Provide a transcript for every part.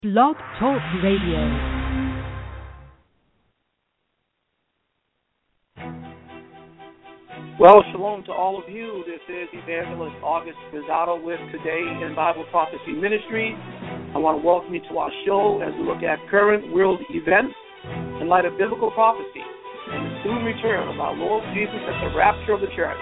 Blog Talk Radio. Well, shalom to all of you. This is Evangelist August Rosado with Today in Bible Prophecy Ministries. I want to welcome you to our show as we look at current world events in light of biblical prophecy and the soon return of our Lord Jesus at the rapture of the church.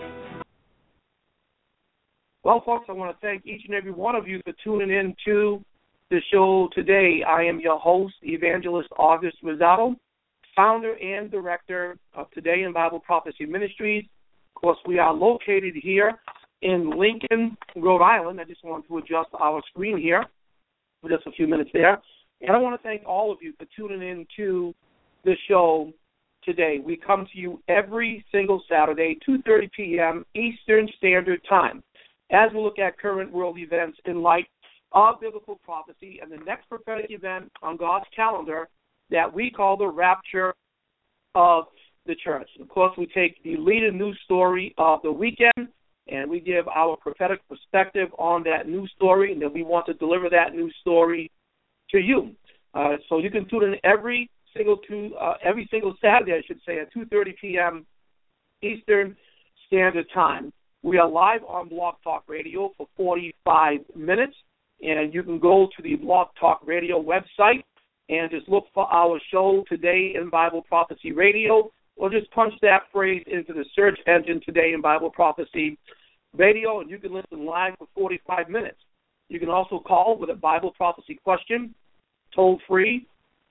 Well, folks, I want to thank each and every one of you for tuning in to the show today. I am your host, Evangelist August Rosado, founder and director of Today in Bible Prophecy Ministries. Of course, we are located here in Lincoln, Rhode Island. I just want to adjust our screen here for just a few minutes there. And I want to thank all of you for tuning in to the show today. We come to you every single Saturday, 2:30 p.m. Eastern Standard Time, as we look at current world events in light of biblical prophecy and the next prophetic event on God's calendar that we call the rapture of the church. Of course, we take the leading news story of the weekend and we give our prophetic perspective on that news story, and then we want to deliver that news story to you. So you can tune in every single Saturday, I should say, at 2:30 p.m. Eastern Standard Time. We are live on Blog Talk Radio for 45 minutes, and you can go to the Blog Talk Radio website and just look for our show, Today in Bible Prophecy Radio, or just punch that phrase into the search engine, Today in Bible Prophecy Radio, and you can listen live for 45 minutes. You can also call with a Bible prophecy question, toll free,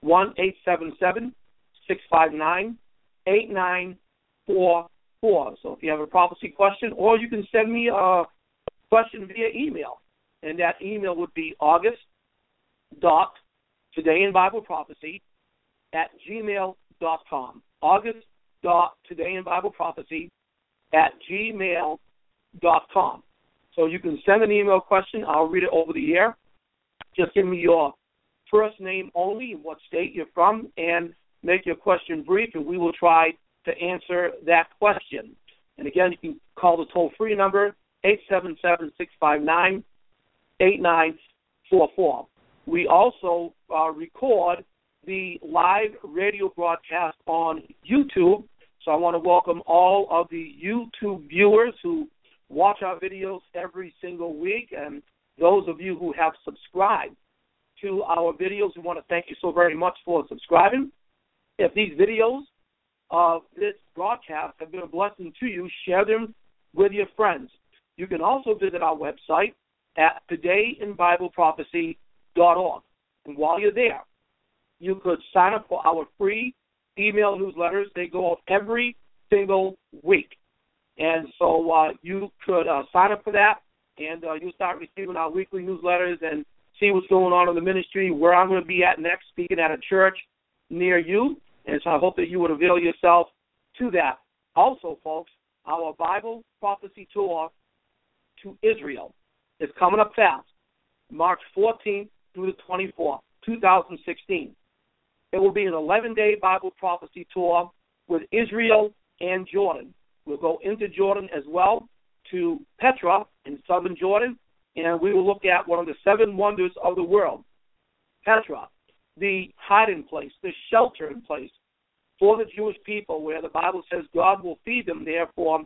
1-877-659-8944. So if you have a prophecy question, or you can send me a question via email, and that email would be august.todayinbibleprophecy@gmail.com. august.todayinbibleprophecy@gmail.com. So you can send an email question. I'll read it over the air. Just give me your first name only, what state you're from, and make your question brief, and we will try to answer that question. And again, you can call the toll-free number, 877-659-8944. We also record the live radio broadcast on YouTube, so I want to welcome all of the YouTube viewers who watch our videos every single week, and those of you who have subscribed to our videos, we want to thank you so very much for subscribing. If these videos of this broadcast have been a blessing to you, share them with your friends. You can also visit our website at todayinbibleprophecy.org. And while you're there, you could sign up for our free email newsletters. They go out every single week. And so you could sign up for that, and you'll start receiving our weekly newsletters and see what's going on in the ministry, where I'm going to be at next, speaking at a church near you. And so I hope that you would avail yourself to that. Also, folks, our Bible prophecy tour to Israel is coming up fast, March 14th through the 24th, 2016. It will be an 11-day Bible prophecy tour with Israel and Jordan. We'll go into Jordan as well, to Petra in southern Jordan, and we will look at one of the 7 wonders of the world, Petra, the hiding place, the sheltering place for the Jewish people, where the Bible says God will feed them there for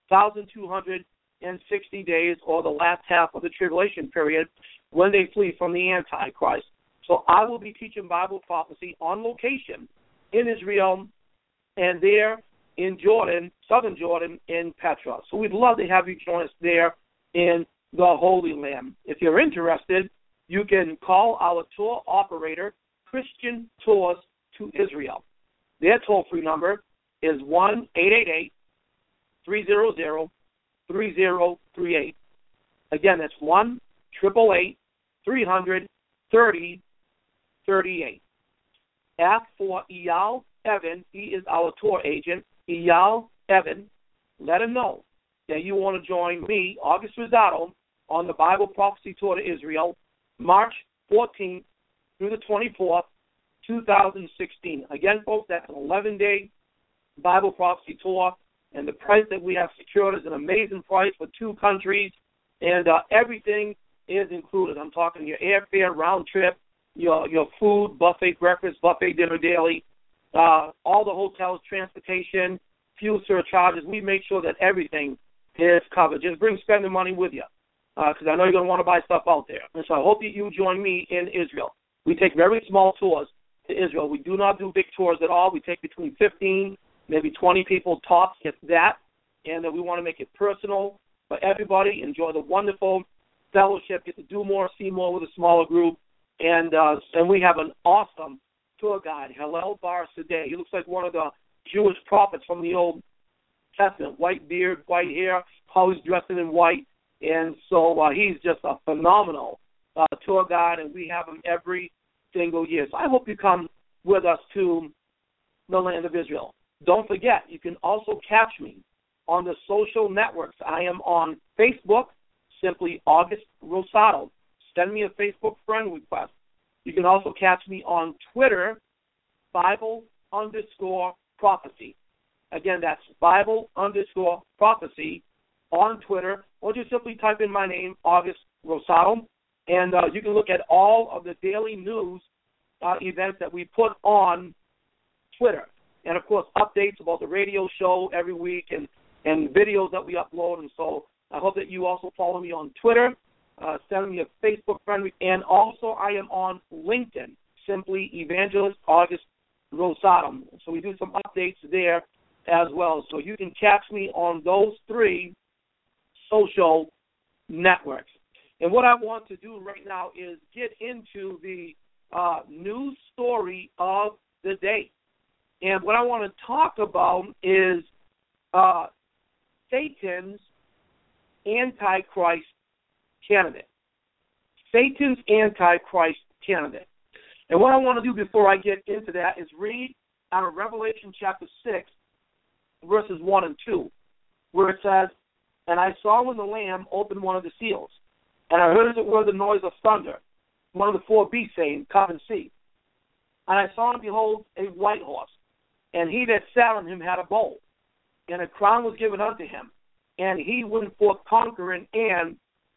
1,260 days, or the last half of the tribulation period, when they flee from the Antichrist. So I will be teaching Bible prophecy on location in Israel and there in Jordan, southern Jordan, in Petra. So we'd love to have you join us there in the Holy Land. If you're interested, you can call our tour operator, Christian Tours to Israel. Their toll-free number is 1-888-300-3038. Again, that's 1-888-300-3038. Ask for Eyal Evan. He is our tour agent, Eyal Evan. Let him know that you want to join me, August Rosado, on the Bible Prophecy Tour to Israel, March 14th through the 24th, 2016. Again, folks, that's an 11-day Bible Prophecy Tour, and the price that we have secured is an amazing price for 2 countries, and everything is included. I'm talking your airfare, round trip, your food, buffet breakfast, buffet dinner daily, all the hotels, transportation, fuel surcharges. We make sure that everything is covered. Just bring spending money with you, because I know you're going to want to buy stuff out there. And so I hope that you join me in Israel. We take very small tours to Israel. We do not do big tours at all. We take between 15, maybe 20 people tops, if that, and we want to make it personal for everybody. Enjoy the wonderful fellowship, get to do more, see more with a smaller group, and we have an awesome tour guide, Hillel Bar Sadeh. He looks like one of the Jewish prophets from the Old Testament, white beard, white hair, always dressing in white, and so he's just a phenomenal tour guide, and we have him every single year. So I hope you come with us to the land of Israel. Don't forget, you can also catch me on the social networks. I am on Facebook, simply August Rosado. Send me a Facebook friend request. You can also catch me on Twitter, Bible_prophecy. Again, that's Bible_prophecy on Twitter, or just simply type in my name, August Rosado, and you can look at all of the daily news events that we put on Twitter. And, of course, updates about the radio show every week and videos that we upload. And so I hope that you also follow me on Twitter, send me a Facebook friend, and also I am on LinkedIn, simply Evangelist August Rosado. So we do some updates there as well. So you can catch me on those 3 social networks. And what I want to do right now is get into the news story of the day. And what I want to talk about is Satan's Antichrist candidate. Satan's Antichrist candidate. And what I want to do before I get into that is read out of Revelation chapter 6, verses 1 and 2, where it says, "And I saw when the Lamb opened one of the seals, and I heard as it were the noise of thunder, one of the 4 beasts saying, Come and see. And I saw and behold a white horse, and he that sat on him had a bowl, and a crown was given unto him, and he went forth conquering and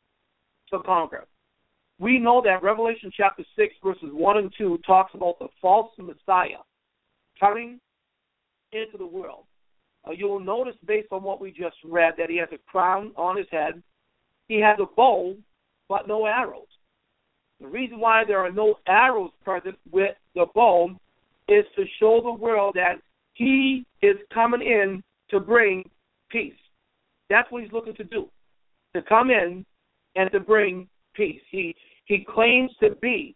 to conquer." We know that Revelation chapter 6, verses 1 and 2 talks about the false Messiah coming into the world. You will notice, based on what we just read, that he has a crown on his head. He has a bow, but no arrows. The reason why there are no arrows present with the bow is to show the world that he is coming in to bring peace. That's what he's looking to do, to come in and to bring peace. He claims to be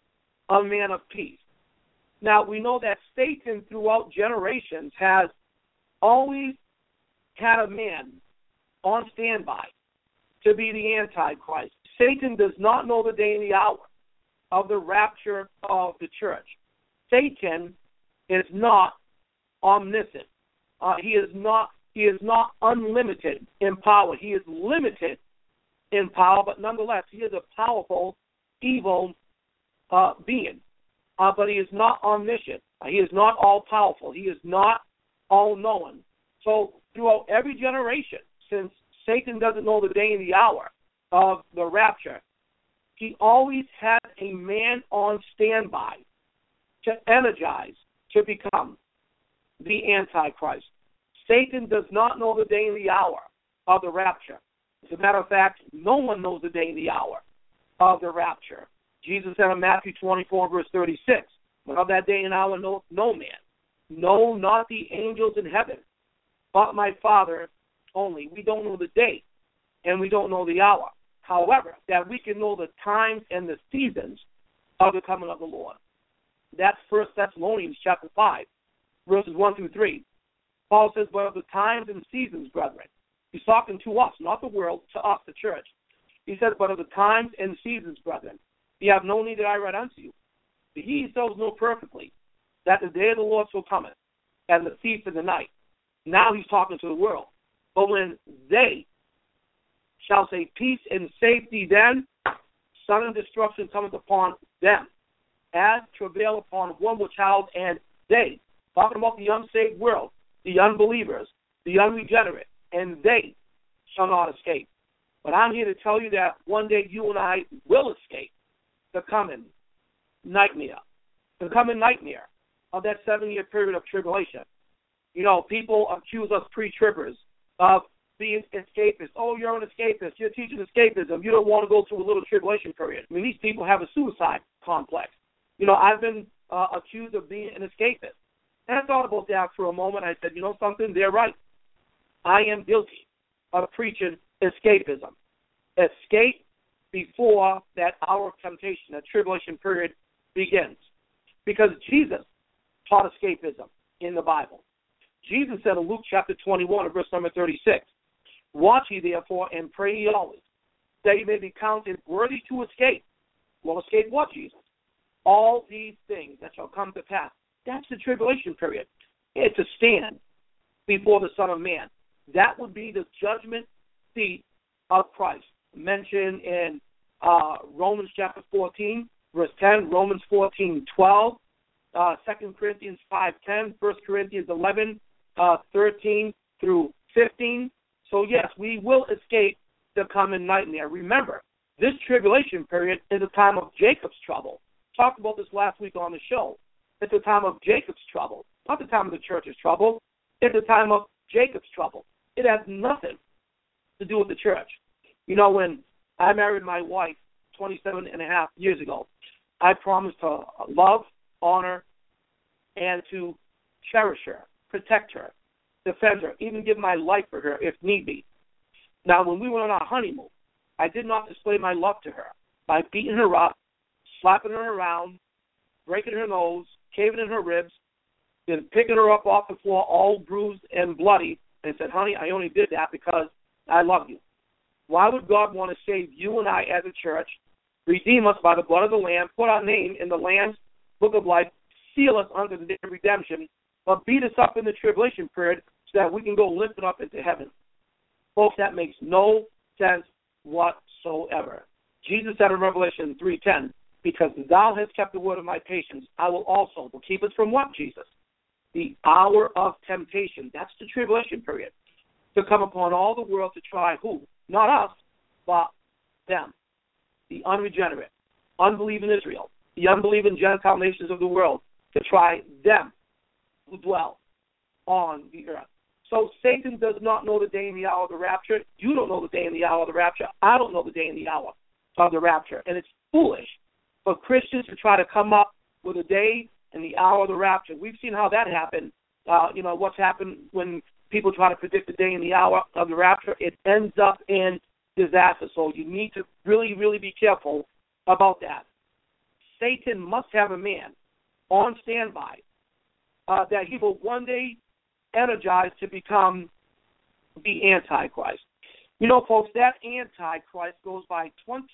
a man of peace. Now, we know that Satan, throughout generations, has always had a man on standby to be the Antichrist. Satan does not know the day and the hour of the rapture of the church. Satan is not omniscient. He is not unlimited in power. He is limited in power, but nonetheless, he is a powerful, evil being. But he is not omniscient. He is not all-powerful. He is not all-knowing. So throughout every generation, since Satan doesn't know the day and the hour of the rapture, he always has a man on standby to energize, to become the Antichrist. Satan does not know the day and the hour of the rapture. As a matter of fact, no one knows the day and the hour of the rapture. Jesus said in Matthew 24, verse 36, "But of that day and hour no man, no, not the angels in heaven, but my Father only." We don't know the day, and we don't know the hour. However, that we can know the times and the seasons of the coming of the Lord. That's 1 Thessalonians chapter 5, verses 1 through 3. Paul says, "But of the times and seasons, brethren," he's talking to us, not the world, to us, the church. He says, "But of the times and seasons, brethren, ye have no need that I write unto you. But ye yourselves know perfectly that the day of the Lord shall cometh, and the thief in the night." Now he's talking to the world. "But when they shall say peace and safety, then sudden destruction cometh upon them, as travail upon one with child, and they," talking about the unsaved world, the unbelievers, the unregenerate, "and they shall not escape." But I'm here to tell you that one day you and I will escape the coming nightmare, the coming nightmare of that 7-year period of tribulation. People accuse us pre-tribbers of being escapists. Oh, you're an escapist. You're teaching escapism. You don't want to go through a little tribulation period. I mean, these people have a suicide complex. I've been accused of being an escapist. And I thought about that for a moment. I said, something? They're right. I am guilty of preaching escapism. Escape before that hour of temptation, that tribulation period begins. Because Jesus taught escapism in the Bible. Jesus said in Luke chapter 21, verse number 36, "Watch ye therefore and pray ye always, that ye may be counted worthy to escape." Well, escape what, Jesus? "All these things that shall come to pass." That's the tribulation period. It's to stand before the Son of Man. That would be the judgment seat of Christ, mentioned in Romans chapter 14, verse 10, Romans 14:12, 2 Corinthians 5:10, 1 Corinthians 11, 13 through 15. So, yes, we will escape the coming nightmare. Remember, this tribulation period is a time of Jacob's trouble. Talked about this last week on the show. It's a time of Jacob's trouble, not the time of the church's trouble. It's a time of Jacob's trouble. It has nothing to do with the church. When I married my wife 27 and a half years ago, I promised to love, honor, and to cherish her, protect her, defend her, even give my life for her if need be. Now, when we went on our honeymoon, I did not display my love to her by beating her up, slapping her around, breaking her nose, caving in her ribs, then picking her up off the floor all bruised and bloody, and said, "Honey, I only did that because I love you." Why would God want to save you and I as a church, redeem us by the blood of the Lamb, put our name in the Lamb's book of life, seal us under the day of redemption, but beat us up in the tribulation period so that we can go lifted up into heaven? Folks, that makes no sense whatsoever. Jesus said in Revelation 3:10, "Because thou hast kept the word of my patience, I will also." Will keep us from what, Jesus? The hour of temptation. That's the tribulation period. To come upon all the world to try who? Not us, but them. The unregenerate, unbelieving Israel, the unbelieving Gentile nations of the world, to try them who dwell on the earth. So Satan does not know the day and the hour of the rapture. You don't know the day and the hour of the rapture. I don't know the day and the hour of the rapture. And it's foolish for Christians to try to come up with a day and the hour of the rapture. We've seen how that happened. What's happened when people try to predict the day and the hour of the rapture. It ends up in disaster. So you need to really, really be careful about that. Satan must have a man on standby that he will one day energize to become the Antichrist. Folks, that Antichrist goes by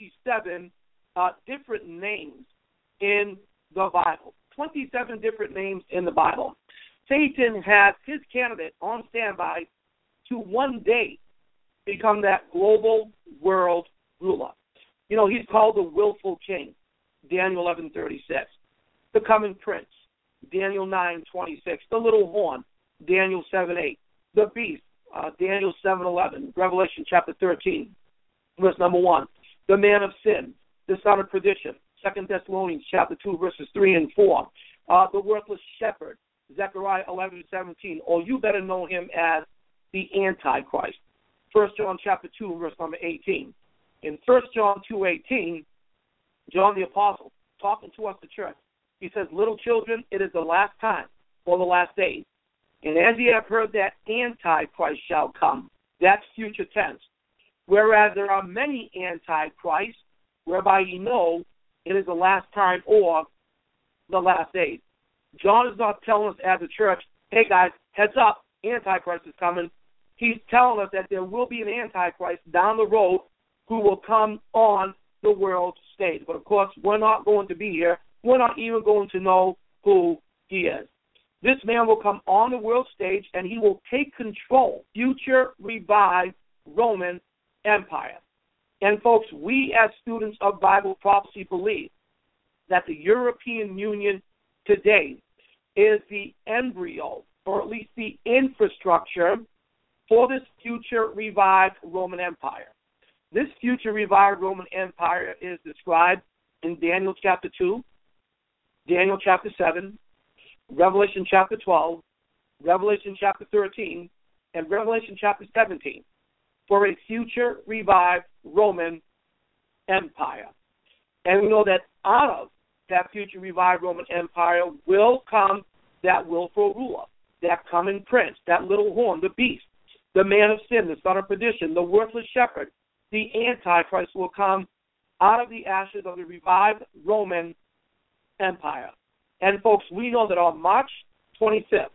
27 different names in the Bible. 27 different names in the Bible. Satan has his candidate on standby to one day become that global world ruler. He's called the willful king, Daniel 11:36. The coming prince, Daniel 9:26. The little horn, Daniel 7:8. The beast, Daniel 7:11. Revelation chapter 13, verse number 1. The man of sin, the son of perdition, 2 Thessalonians chapter 2, verses 3 and 4. The worthless shepherd, Zechariah 11:17. Or you better know him as the Antichrist. 1 John chapter 2, verse number 18. In 1 John 2:18, John the Apostle, talking to us, the church, he says, "Little children, it is the last time, or the last days. And as ye have heard that Antichrist shall come," that's future tense, "whereas there are many Antichrists, whereby ye know it is the last time or the last days." John is not telling us as a church, "Hey guys, heads up, Antichrist is coming." He's telling us that there will be an Antichrist down the road who will come on the world stage. But, of course, we're not going to be here. We're not even going to know who he is. This man will come on the world stage, and he will take control, future revived Roman Empire. And, folks, we as students of Bible prophecy believe that the European Union today is the embryo, or at least the infrastructure, for this future revived Roman Empire. This future revived Roman Empire is described in Daniel chapter 2, Daniel chapter 7, Revelation chapter 12, Revelation chapter 13, and Revelation chapter 17 for a future revived Roman Empire. And we know that out of that future revived Roman Empire will come that willful ruler, that coming prince, that little horn, the beast, the man of sin, the son of perdition, the worthless shepherd, the Antichrist will come out of the ashes of the revived Roman Empire. And folks, we know that on March 25th,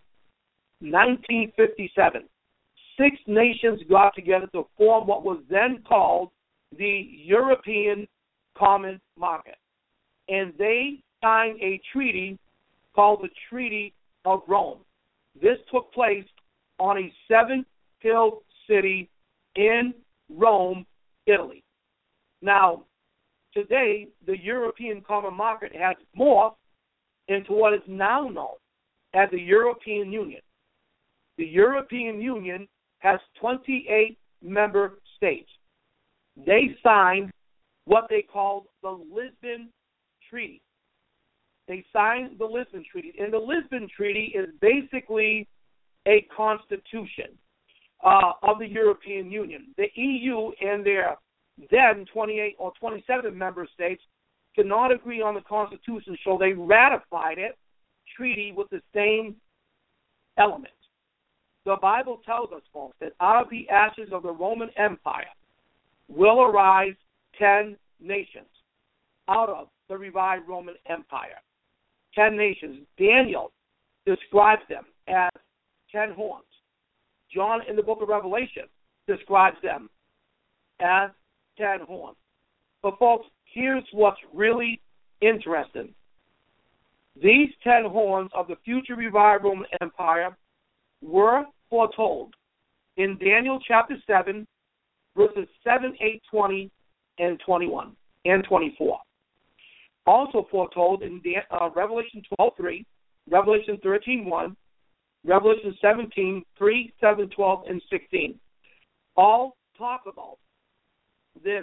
1957, 6 nations got together to form what was then called the European Common Market. And they signed a treaty called the Treaty of Rome. This took place on a 7-hill city in Rome, Italy. Now, today, the European Common Market has morphed into what is now known as the European Union. The European Union has 28 member states. They signed what they called the Lisbon Treaty. They signed the Lisbon Treaty. And the Lisbon Treaty is basically a constitution of the European Union. The EU and their then 28 or 27 member states could not agree on the Constitution, so they ratified it, treaty with the same elements. The Bible tells us, folks, that out of the ashes of the Roman Empire will arise 10 nations out of the revived Roman Empire. 10 nations. Daniel describes them as 10 horns. John in the book of Revelation describes them as 10 horns. But folks, here's what's really interesting. These 10 horns of the future revived Roman Empire were foretold in Daniel chapter 7, verses 7, 8, 20, and 21, and 24. Also foretold in Revelation 12:3, Revelation 13:1, Revelation 17:3, 7, 12, and 16. All talk about this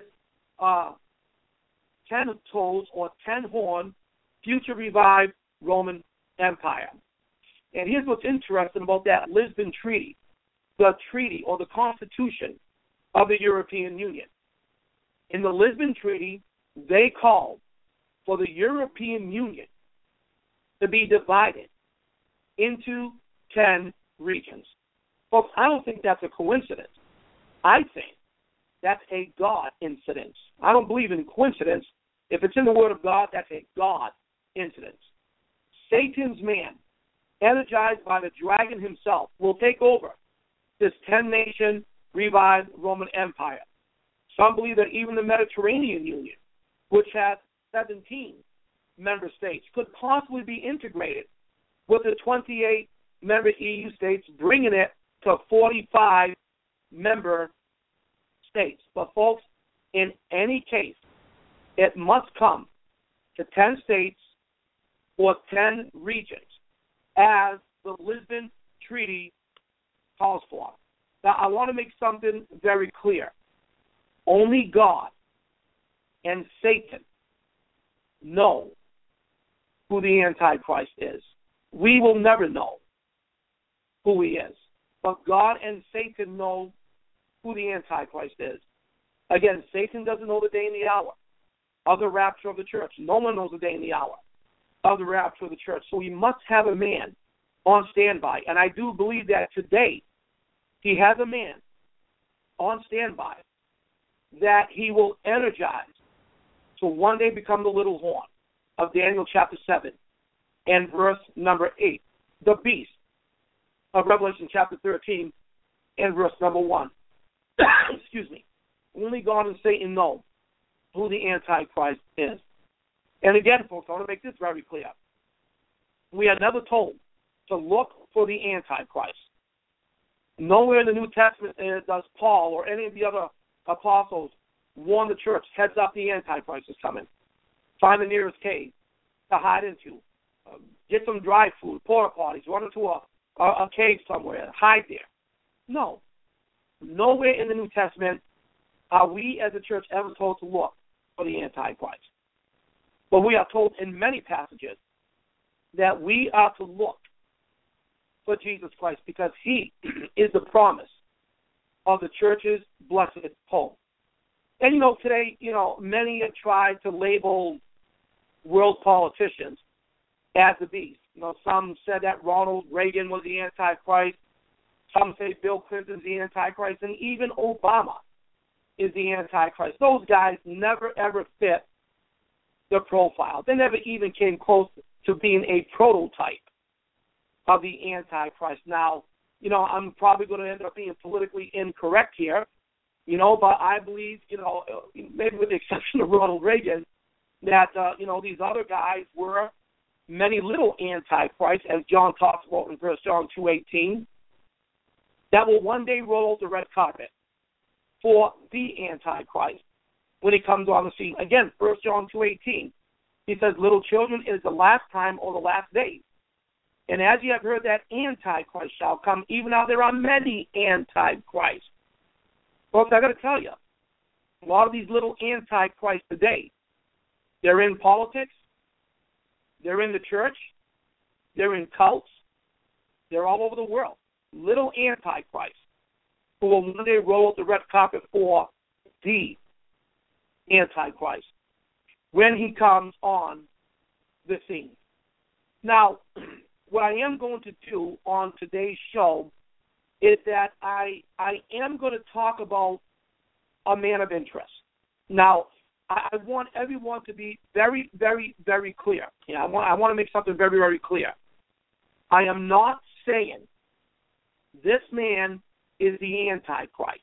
10 toes or 10 horn future revived Roman Empire. And here's what's interesting about that Lisbon Treaty, the treaty or the Constitution of the European Union. In the Lisbon Treaty, they called for the European Union to be divided into 10 regions. Folks, I don't think that's a coincidence. I think that's a God incidence. I don't believe in coincidence. If it's in the Word of God, that's a God incidence. Satan's man, energized by the dragon himself, will take over this 10-nation revived Roman Empire. Some believe that even the Mediterranean Union, which has 17 member states, could possibly be integrated with the 28 member EU states, bringing it to 45 member states. But folks, in any case, it must come to 10 states or 10 regions, as the Lisbon Treaty calls for. Now, I want to make something very clear. Only God and Satan know who the Antichrist is. We will never know who he is. But God and Satan know who the Antichrist is. Again, Satan doesn't know the day and the hour of the rapture of the church. No one knows the day and the hour of the rapture of the church. So he must have a man on standby. And I do believe that today he has a man on standby that he will energize to one day become the little horn of Daniel chapter 7 and verse number 8, the beast of Revelation chapter 13 and verse number 1. Excuse me. Only God and Satan know who the Antichrist is. And again, folks, I want to make this very clear. We are never told to look for the Antichrist. Nowhere in the New Testament does Paul or any of the other apostles warn the church, heads up, the Antichrist is coming. Find the nearest cave to hide into. Get some dry food, porta potties, run into a cave somewhere, hide there. No. Nowhere in the New Testament are we as a church ever told to look for the Antichrist. But we are told in many passages that we are to look for Jesus Christ because he is the promise of the church's blessed hope. And, today, many have tried to label world politicians as the beast. Some said that Ronald Reagan was the Antichrist. Some say Bill Clinton's the Antichrist. And even Obama is the Antichrist. Those guys never, ever fit the profile. They never even came close to being a prototype of the Antichrist. Now, I'm probably going to end up being politically incorrect here, but I believe, maybe with the exception of Ronald Reagan, that, these other guys were many little antichrists, as John talks about in 1 John 2:18, that will one day roll out the red carpet for the Antichrist when he comes on the scene. Again, 1 John 2:18, he says, little children, it is the last time or the last days. And as you have heard that Antichrist shall come, even now there are many Antichrists. Folks, I got to tell you, a lot of these little Antichrists today, they're in politics, they're in the church, they're in cults, they're all over the world. Little Antichrists who will one day roll out the red carpet for the Antichrist when he comes on the scene. Now, what I am going to do on today's show is that I am going to talk about a man of interest. Now, I want everyone to be very, very, very clear. I want to make something very, very clear. I am not saying this man is the Antichrist.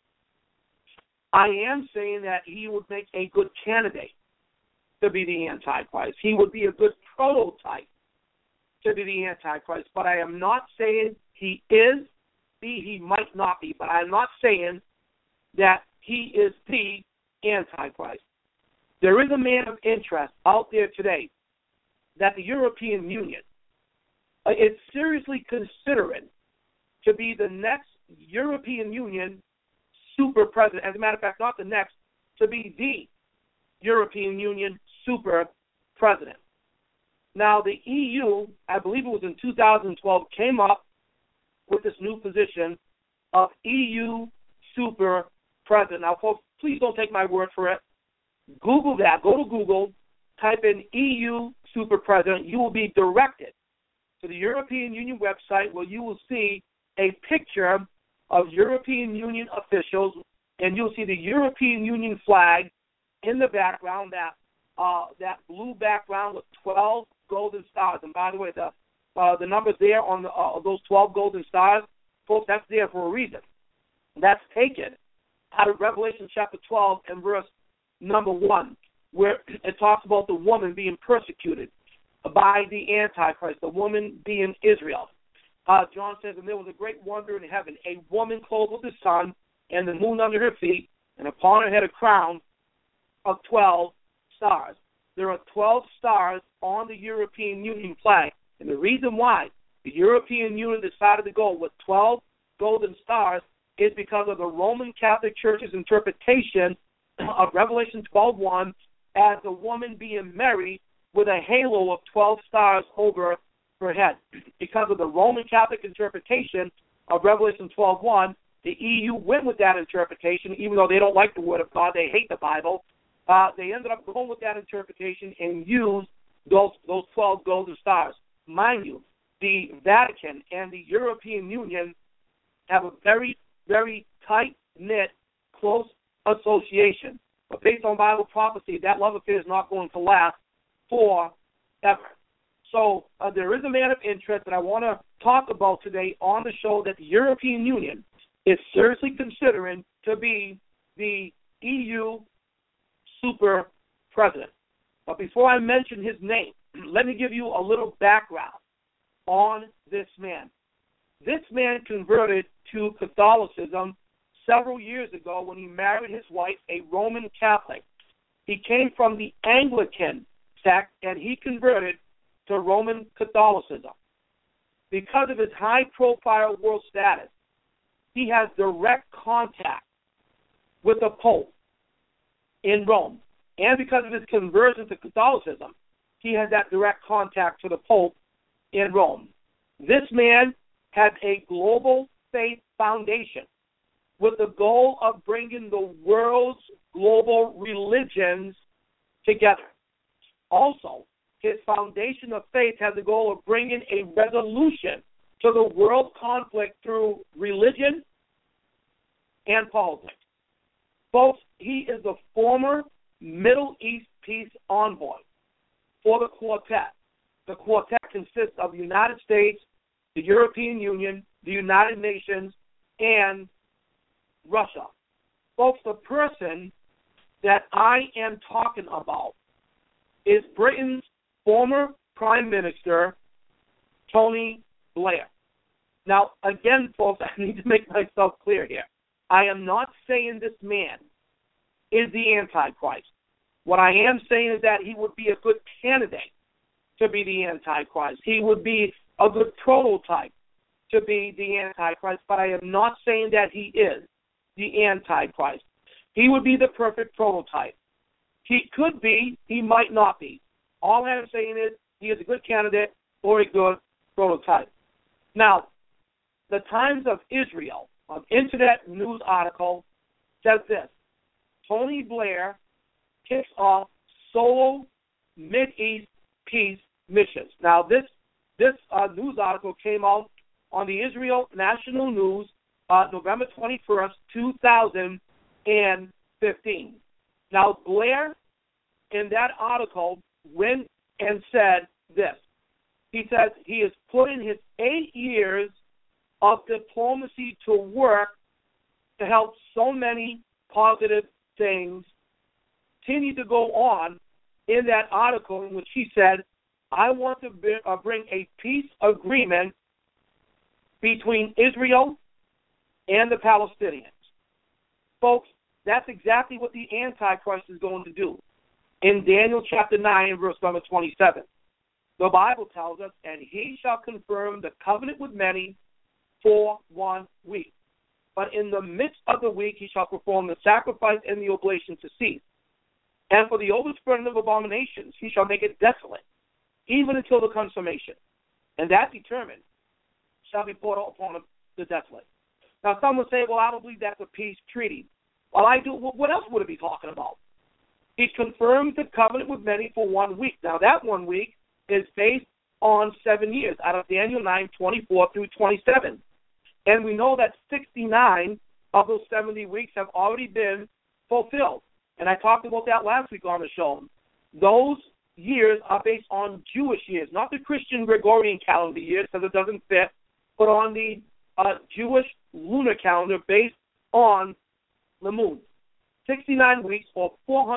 I am saying that he would make a good candidate to be the Antichrist. He would be a good prototype to be the Antichrist. But I am not saying he is, he might not be. But I'm not saying that he is the Antichrist. There is a man of interest out there today that the European Union is seriously considering to be the next European Union super president. As a matter of fact, not the next, to be the European Union super president. Now, the EU, I believe it was in 2012, came up with this new position of EU super president. Now, folks, please don't take my word for it. Google that. Go to Google, type in EU super president. You will be directed to the European Union website where you will see a picture of European Union officials, and you'll see the European Union flag in the background, that blue background with 12 golden stars. And by the way, the numbers there on those 12 golden stars, folks, that's there for a reason. That's taken out of Revelation chapter 12 and verse number 1, where it talks about the woman being persecuted by the Antichrist, the woman being Israel. John says, and there was a great wonder in heaven, a woman clothed with the sun and the moon under her feet, and upon her head a crown of 12 stars. There are 12 stars on the European Union flag, and the reason why the European Union decided to go with 12 golden stars is because of the Roman Catholic Church's interpretation of Revelation 12:1 as the woman being married with a halo of 12 stars over her head. Because of the Roman Catholic interpretation of Revelation 12:1, the EU went with that interpretation, even though they don't like the Word of God, they hate the Bible. They ended up going with that interpretation and used those 12 golden stars. Mind you, the Vatican and the European Union have a very, very tight-knit, close association. But based on Bible prophecy, that love affair is not going to last forever. So there is a man of interest that I want to talk about today on the show that the European Union is seriously considering to be the EU super president. But before I mention his name, let me give you a little background on this man. This man converted to Catholicism several years ago when he married his wife, a Roman Catholic. He came from the Anglican sect, and he converted to Roman Catholicism. Because of his high-profile world status, he has direct contact with the Pope in Rome. And because of his conversion to Catholicism, he has that direct contact to the Pope in Rome. This man had a global faith foundation with the goal of bringing the world's global religions together. Also, his foundation of faith has the goal of bringing a resolution to the world conflict through religion and politics. Folks, he is the former Middle East peace envoy for the Quartet. The Quartet consists of the United States, the European Union, the United Nations, and Russia. Folks, the person that I am talking about is Britain's former Prime Minister, Tony Blair. Now, again, folks, I need to make myself clear here. I am not saying this man is the Antichrist. What I am saying is that he would be a good candidate to be the Antichrist. He would be a good prototype to be the Antichrist, but I am not saying that he is the Antichrist. He would be the perfect prototype. He could be, he might not be. All I'm saying is he is a good candidate or a good prototype. Now, the Times of Israel, an internet news article, says this: Tony Blair kicks off solo Mideast peace missions. Now, this news article came out on the Israel National News November 21st, 2015. Now, Blair, in that article, went and said this. He says he is putting his 8 years of diplomacy to work to help so many positive things continue to go on in that article in which he said, I want to bring a peace agreement between Israel and the Palestinians. Folks, that's exactly what the Antichrist is going to do. In Daniel chapter 9, verse number 27, the Bible tells us, and he shall confirm the covenant with many for 1 week. But in the midst of the week he shall perform the sacrifice and the oblation to cease. And for the overspreading of abominations he shall make it desolate, even until the consummation. And that determined shall be poured out upon the desolate. Now some will say, well, I don't believe that's a peace treaty. Well, I do. What else would it be talking about? He confirmed the covenant with many for 1 week. Now that 1 week is based on 7 years, out of Daniel 9, 24 through 27. And we know that 69 of those 70 weeks have already been fulfilled. And I talked about that last week on the show. Those years are based on Jewish years, not the Christian Gregorian calendar years, because it doesn't fit, but on the Jewish lunar calendar based on the moon. 69 weeks or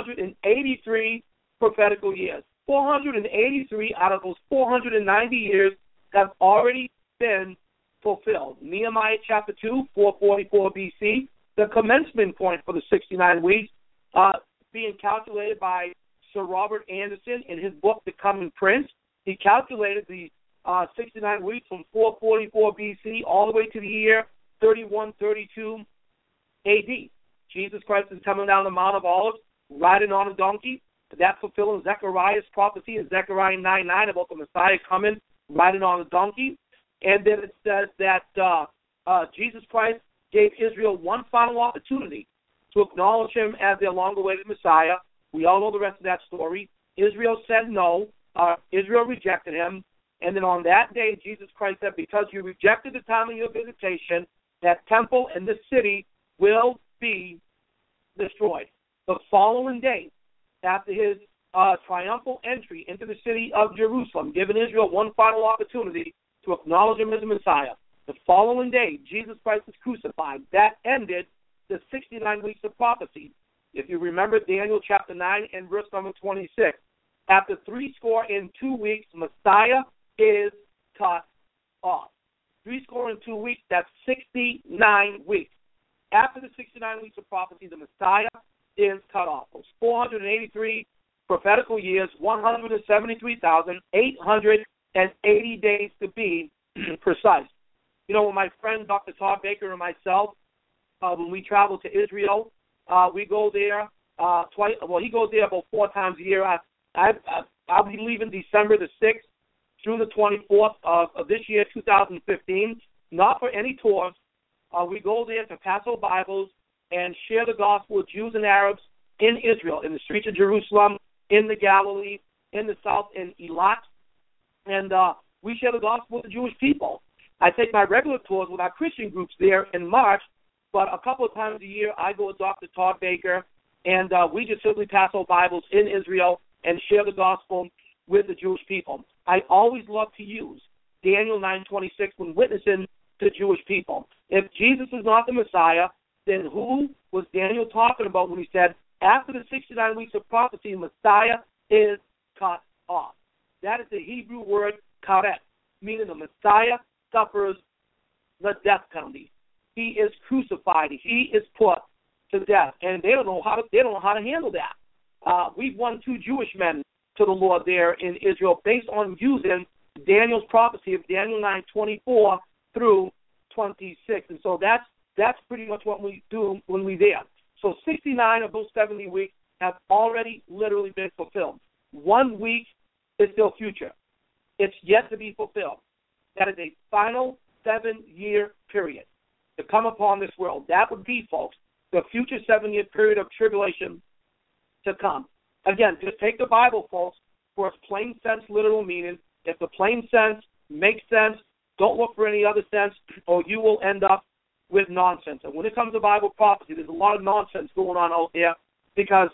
483 prophetical years. 483 out of those 490 years have already been fulfilled. Nehemiah chapter 2, 444 BC, the commencement point for the 69 weeks, being calculated by Sir Robert Anderson in his book, The Coming Prince. He calculated the 69 weeks from 444 BC all the way to the year 3132 AD. Jesus Christ is coming down the Mount of Olives, riding on a donkey. That's fulfilling Zechariah's prophecy in Zechariah 9:9 about the Messiah coming, riding on a donkey. And then it says that Jesus Christ gave Israel one final opportunity to acknowledge him as their long-awaited Messiah. We all know the rest of that story. Israel said no. Israel rejected him. And then on that day, Jesus Christ said, because you rejected the time of your visitation, that temple and this city will be destroyed. The following day, after his triumphal entry into the city of Jerusalem, giving Israel one final opportunity to acknowledge him as a Messiah, the following day, Jesus Christ was crucified. That ended the 69 weeks of prophecy. If you remember Daniel chapter 9 and verse number 26, after 62 weeks, Messiah is cut off. 62 weeks, that's 69 weeks. After the 69 weeks of prophecy, the Messiah is cut off. Those 483 prophetical years, 173,880 days to be precise. You know, when my friend Dr. Todd Baker and myself, when we travel to Israel, we go there twice. Well, he goes there about 4 times a year. I'll be leaving December the 6th through the 24th of this year, 2015, not for any tours. We go there to pass out Bibles and share the gospel with Jews and Arabs in Israel, in the streets of Jerusalem, in the Galilee, in the south, in Eilat. And we share the gospel with the Jewish people. I take my regular tours with our Christian groups there in March, but a couple of times a year I go with Dr. Todd Baker, and we just simply pass out Bibles in Israel and share the gospel with the Jewish people. I always love to use Daniel 9:26 when witnessing to Jewish people. If Jesus is not the Messiah, then who was Daniel talking about when he said, after the 69 weeks of prophecy, Messiah is cut off? That is the Hebrew word karet, meaning the Messiah suffers the death penalty. He is crucified. He is put to death, and they don't know how to handle that. We've won 2 Jewish men to the Lord there in Israel based on using Daniel's prophecy of Daniel 9:24 through 26, and so that's pretty much what we do when we're there. So 69 of those 70 weeks have already literally been fulfilled. 1 week is still future. It's yet to be fulfilled. That is a final 7-year period to come upon this world. That would be, folks, the future 7-year period of tribulation to come. Again, just take the Bible, folks, for its plain sense, literal meaning. If the plain sense makes sense, don't look for any other sense, or you will end up with nonsense. And when it comes to Bible prophecy, there's a lot of nonsense going on out there because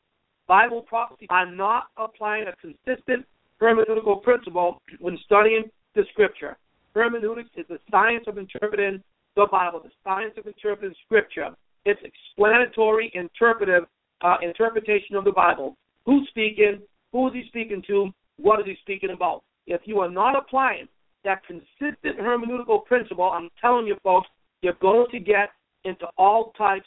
Bible prophecy are not applying a consistent hermeneutical principle when studying the Scripture. Hermeneutics is the science of interpreting the Bible, the science of interpreting Scripture. It's explanatory, interpretive interpretation of the Bible. Who's speaking? Who is he speaking to? What is he speaking about? If you are not applying that consistent hermeneutical principle, I'm telling you, folks, you're going to get into all types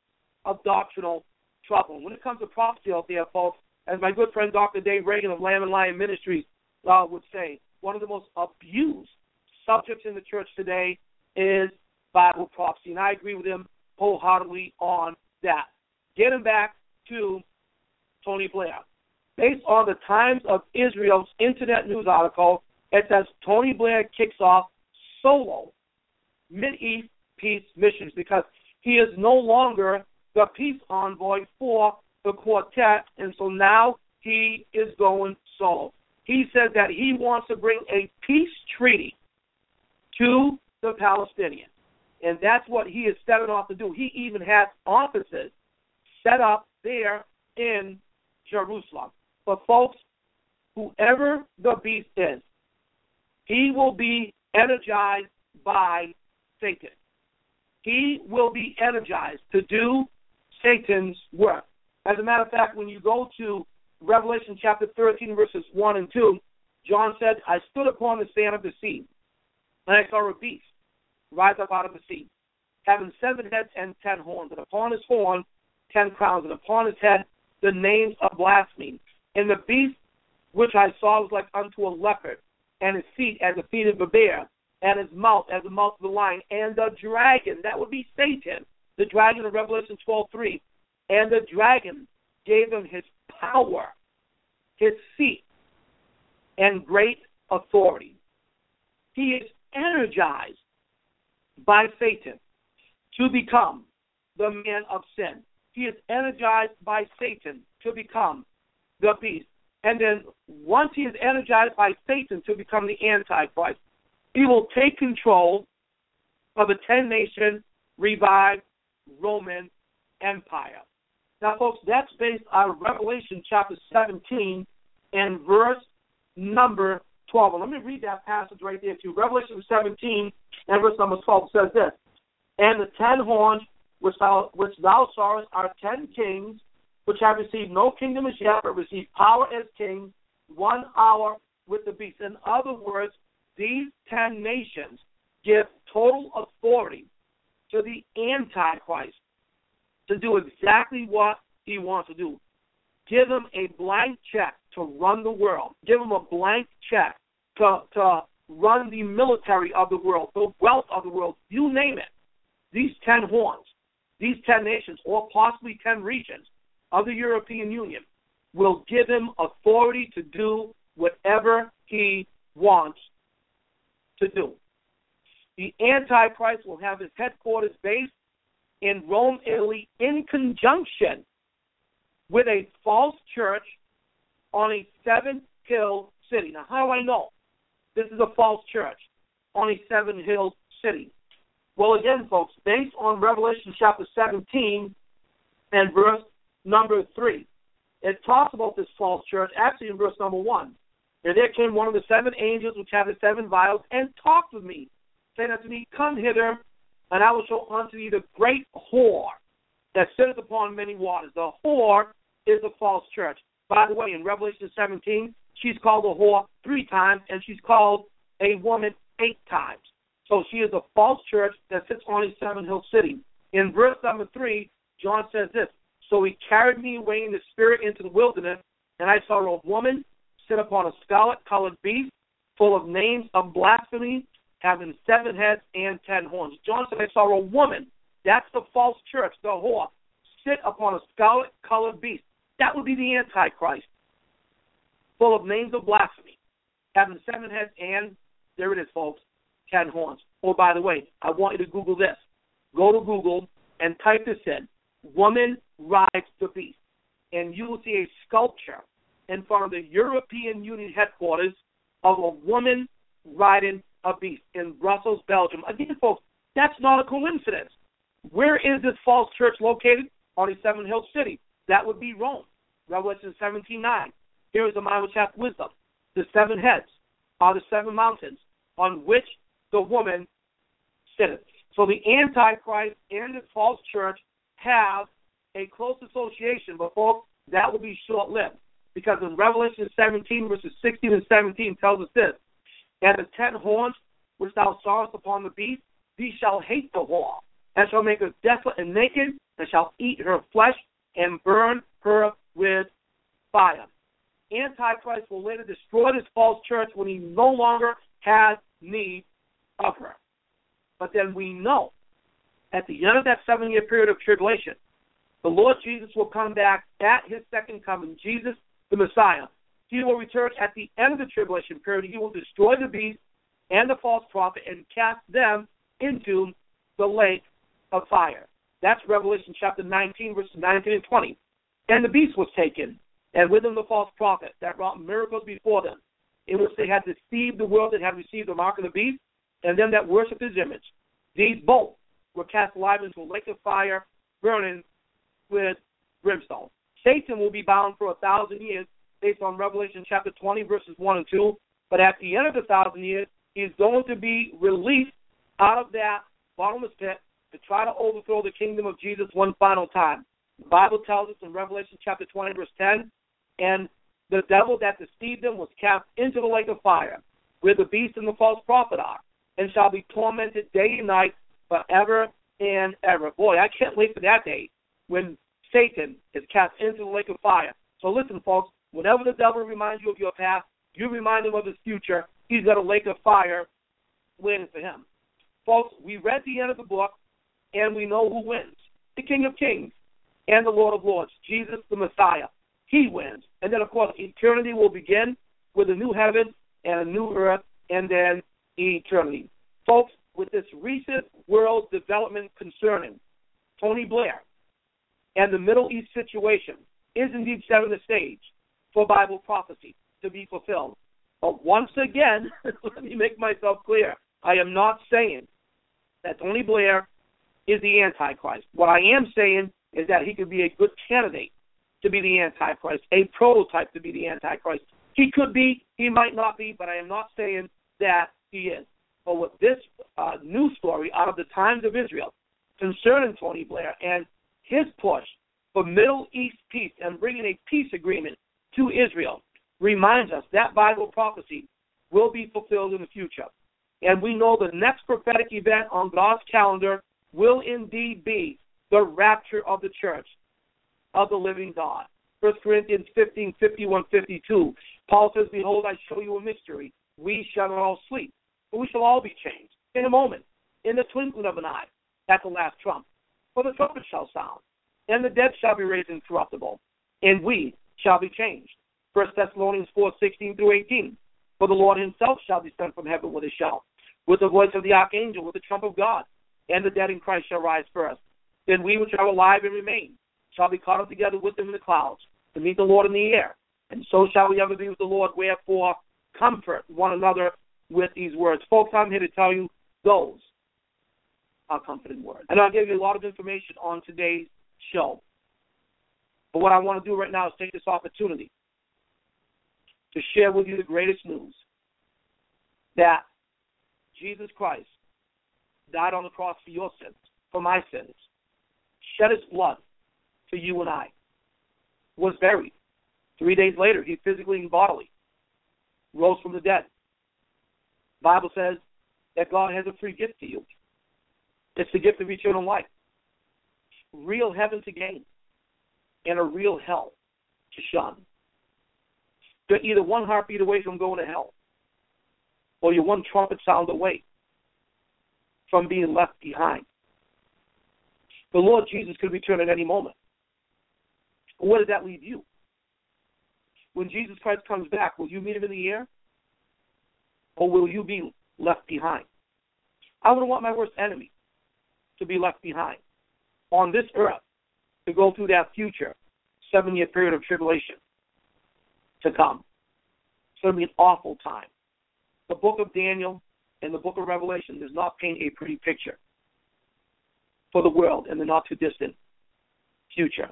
of doctrinal trouble. When it comes to prophecy out there, folks, as my good friend Dr. Dave Reagan of Lamb and Lion Ministries would say, one of the most abused subjects in the church today is Bible prophecy, and I agree with him wholeheartedly on that. Getting back to Tony Blair. Based on the Times of Israel's Internet News article, it says Tony Blair kicks off solo Mideast peace missions because he is no longer the peace envoy for the quartet, and so now he is going solo. He said that he wants to bring a peace treaty to the Palestinians, and that's what he is setting off to do. He even has offices set up there in Jerusalem. But folks, whoever the beast is, he will be energized by Satan. He will be energized to do Satan's work. As a matter of fact, when you go to Revelation chapter 13, verses 1 and 2, John said, I stood upon the sand of the sea, and I saw a beast rise up out of the sea, having 7 heads and 10 horns, and upon his horn 10 crowns, and upon his head the names of blasphemy. And the beast which I saw was like unto a leopard, and his feet as the feet of a bear, and his mouth as the mouth of a lion. And the dragon, that would be Satan, the dragon of Revelation 12:3, and the dragon gave him his power, his seat, and great authority. He is energized by Satan to become the man of sin. He is energized by Satan to become the beast. And then once he is energized by Satan to become the Antichrist, he will take control of a 10-nation revived Roman Empire. Now, folks, that's based on Revelation chapter 17 and verse number 12. And let me read that passage right there too. Revelation 17 and verse number 12 says this, and the 10 horns which thou sawest are 10 kings, which have received no kingdom as yet, but receive power as kings, 1 hour with the beast. In other words, these 10 nations give total authority to the Antichrist to do exactly what he wants to do. Give him a blank check to run the world. Give him a blank check to run the military of the world, the wealth of the world, you name it. These 10 horns, these 10 nations, or possibly 10 regions of the European Union, will give him authority to do whatever he wants to do. The Antichrist will have his headquarters based in Rome, Italy, in conjunction with a false church on a seven-hill city. Now, how do I know this is a false church on a seven-hill city? Well, again, folks, based on Revelation chapter 17 and verse number 3, it talks about this false church, actually in verse number 1. And there came one of the seven angels which have the seven vials, and talked with me, saying unto me, Come hither, and I will show unto thee the great whore that sitteth upon many waters. The whore is the false church. By the way, in Revelation 17, she's called a whore 3 times, and she's called a woman 8 times. So she is a false church that sits on a seven-hill city. In verse number 3, John says this, So he carried me away in the spirit into the wilderness, and I saw a woman sit upon a scarlet-colored beast, full of names of blasphemy, having 7 heads and 10 horns. John said, I saw a woman, that's the false church, the whore, sit upon a scarlet-colored beast. That would be the Antichrist, full of names of blasphemy, having 7 heads and, there it is, folks, 10 horns. Oh, by the way, I want you to Google this. Go to Google and type this in, woman rides the beast, and you will see a sculpture in front of the European Union headquarters of a woman riding a beast in Brussels, Belgium. Again, folks, that's not a coincidence. Where is this false church located? On a seven-hill city. That would be Rome. Revelation 17:9. Here is the mind which hath wisdom. The 7 heads are the 7 mountains on which the woman sitteth. So the Antichrist and the false church have a close association, but folks, that will be short-lived. Because in Revelation 17, verses 16 and 17 tells us this, And the 10 horns which thou sawest upon the beast, thee shall hate the whore, and shall make her desolate and naked, and shall eat her flesh, and burn her with fire. Antichrist will later destroy this false church when he no longer has need of her. But then we know, at the end of that 7-year period of tribulation, the Lord Jesus will come back at his second coming. Jesus, the Messiah, he will return at the end of the tribulation period. He will destroy the beast and the false prophet and cast them into the lake of fire. That's Revelation chapter 19, verses 19 and 20. And the beast was taken, and with him the false prophet that wrought miracles before them, in which they had deceived the world that had received the mark of the beast, and them that worshipped his image. These both were cast alive into a lake of fire, burning with brimstone. Satan will be bound for 1,000 years, based on Revelation chapter 20, verses 1 and 2. But at the end of the 1,000 years, he's going to be released out of that bottomless pit to try to overthrow the kingdom of Jesus one final time. The Bible tells us in Revelation chapter 20, verse 10, and the devil that deceived them was cast into the lake of fire, where the beast and the false prophet are, and shall be tormented day and night forever and ever. Boy, I can't wait for that day when Satan is cast into the lake of fire. So listen, folks, whenever the devil reminds you of your past, you remind him of his future. He's got a lake of fire waiting for him. Folks, we read the end of the book, and we know who wins. The King of Kings and the Lord of Lords, Jesus the Messiah. He wins. And then, of course, eternity will begin with a new heaven and a new earth, and then eternity. Folks, with this recent world development concerning Tony Blair and the Middle East situation is indeed setting the stage for Bible prophecy to be fulfilled. But once again, let me make myself clear, I am not saying that Tony Blair is the Antichrist. What I am saying is that he could be a good candidate to be the Antichrist, a prototype to be the Antichrist. He could be, he might not be, but I am not saying that he is. But with this news story out of the Times of Israel concerning Tony Blair and his push for Middle East peace and bringing a peace agreement to Israel reminds us that Bible prophecy will be fulfilled in the future. And we know the next prophetic event on God's calendar will indeed be the rapture of the church of the living God. 1 Corinthians 15, 51, 52. Paul says, Behold, I show you a mystery. We shall not all sleep, but we shall all be changed in a moment, in the twinkling of an eye, at the last trump. For the trumpet shall sound, and the dead shall be raised incorruptible, and we shall be changed. 1 Thessalonians 4:16 through 18. For the Lord himself shall descend from heaven with a shout, with the voice of the archangel, with the trump of God, and the dead in Christ shall rise first. Then we which are alive and remain shall be caught up together with them in the clouds to meet the Lord in the air. And so shall we ever be with the Lord. Wherefore, comfort one another with these words. Folks, I'm here to tell you those are comforting words. And I'll give you a lot of information on today's show. But what I want to do right now is take this opportunity to share with you the greatest news, that Jesus Christ died on the cross for your sins, for my sins, shed his blood for you and I, was buried. 3 days later, he physically and bodily rose from the dead. The Bible says that God has a free gift to you. It's the gift of eternal life. Real heaven to gain and a real hell to shun. You're either one heartbeat away from going to hell, or you're one trumpet sound away from being left behind. The Lord Jesus could return at any moment. Where did that leave you? When Jesus Christ comes back, will you meet him in the air? Or will you be left behind? I wouldn't want my worst enemy to be left behind on this earth to go through that future 7-year period of tribulation to come. It's going to be an awful time. The book of Daniel and the book of Revelation does not paint a pretty picture for the world in the not-too-distant future.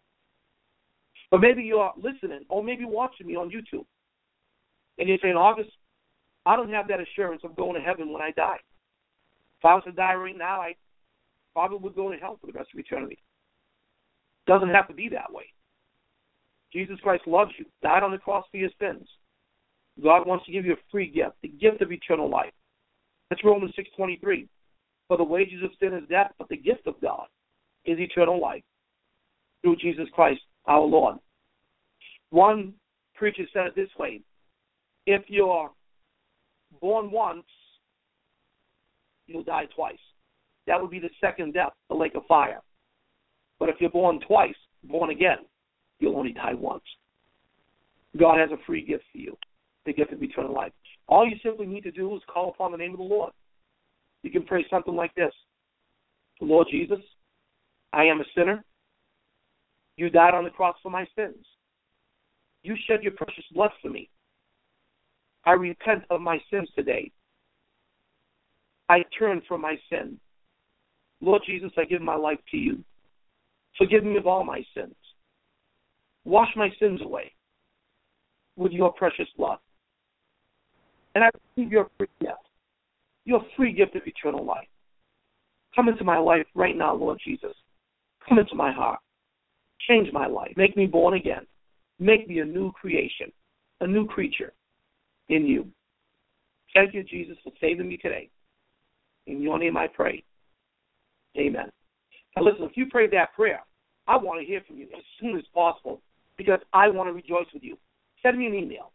But maybe you're listening or maybe watching me on YouTube, and you're saying, August, I don't have that assurance of going to heaven when I die. If I was to die right now, I probably would go to hell for the rest of eternity. It doesn't have to be that way. Jesus Christ loves you, died on the cross for your sins. God wants to give you a free gift, the gift of eternal life. That's Romans 6:23. For the wages of sin is death, but the gift of God is eternal life through Jesus Christ our Lord. One preacher said it this way: if you're born once, you'll die twice. That would be the second death, the lake of fire. But if you're born twice, born again, you'll only die once. God has a free gift for you, the gift of eternal life. All you simply need to do is call upon the name of the Lord. You can pray something like this: Lord Jesus, I am a sinner. You died on the cross for my sins. You shed your precious blood for me. I repent of my sins today. I turn from my sin. Lord Jesus, I give my life to you. Forgive me of all my sins. Wash my sins away with your precious blood. And I receive your free gift of eternal life. Come into my life right now, Lord Jesus. Come into my heart. Change my life. Make me born again. Make me a new creation, a new creature in you. Thank you, Jesus, for saving me today. In your name I pray. Amen. Now listen, if you prayed that prayer, I want to hear from you as soon as possible because I want to rejoice with you. Send me an email,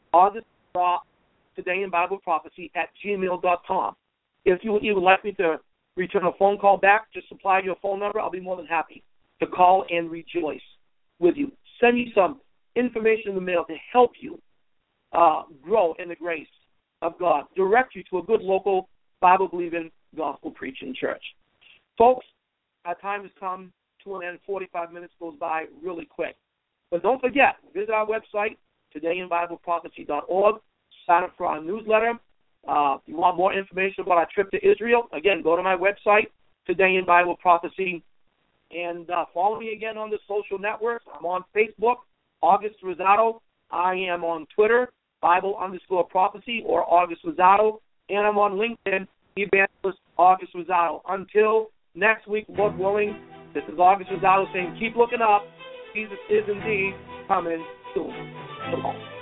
augusttodayin.bibleprophecy@gmail.com. If you would like me to return a phone call back, just supply your phone number. I'll be more than happy to call and rejoice with you. Send you some information in the mail to help you grow in the grace of God. Direct you to a good local Bible-believing, gospel-preaching church. Folks, our time has come to an end. 45 minutes goes by really quick. But don't forget, visit our website, todayin.bibleprophecy.org. Sign up for our newsletter. If you want more information about our trip to Israel, again, go to my website, Today in Bible Prophecy. And follow me again on the social networks. I'm on Facebook, August Rosado. I am on Twitter, Bible_prophecy or August Rosado. And I'm on LinkedIn, Evangelist August Rosado. Until next week, Lord willing, this is August Rosado saying, keep looking up. Jesus is indeed coming soon. Shalom.